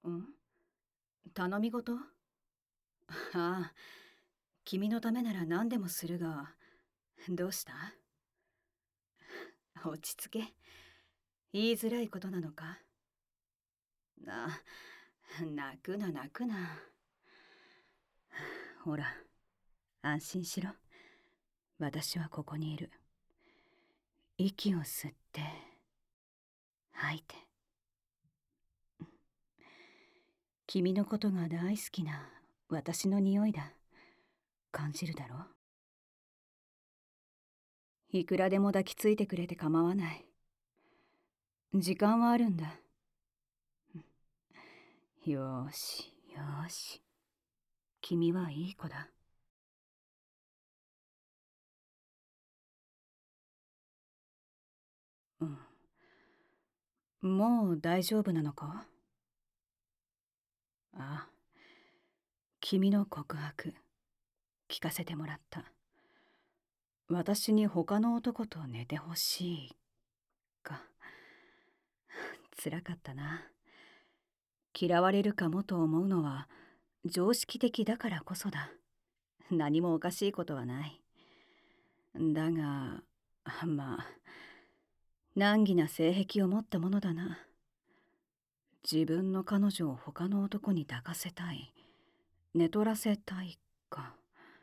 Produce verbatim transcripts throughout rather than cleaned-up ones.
ん頼み事？ああ、君のためなら何でもするが、どうした？落ち着け。言いづらいことなのか？あ、泣くな泣くな。ほら、安心しろ。私はここにいる。息を吸って吐いて。君のことが大好きな私の匂いだ。感じるだろ？いくらでも抱きついてくれて構わない。時間はあるんだ。よーしよーし、君はいい子だ。うん。もう大丈夫なのか？ああ、君の告白聞かせてもらった。私に他の男と寝てほしいか。辛かったな。嫌われるかもと思うのは常識的だからこそだ。何もおかしいことはない。だが、まあ、難儀な性癖を持ったものだな。自分の彼女を他の男に抱かせたい、寝取らせたいか。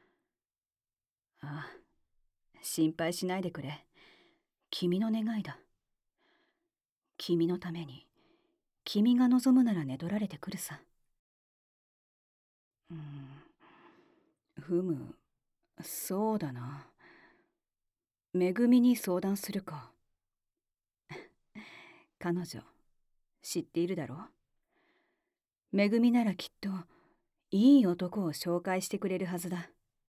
ああ、心配しないでくれ。君の願いだ。君のために、君が望むなら寝取られてくるさ。うーん、ふむ、そうだな。めぐみに相談するか。彼女、知っているだろ？めぐみならきっと、いい男を紹介してくれるはずだ。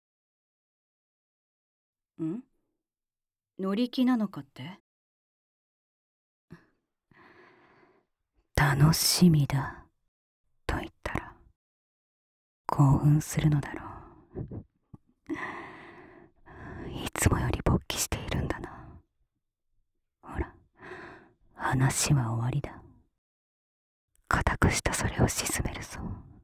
ん？乗り気なのかって？楽しみだ、と言ったら、興奮するのだろう。いつもより勃起しているんだな。ほら、話は終わりだ。固くしたそれを沈めるぞ。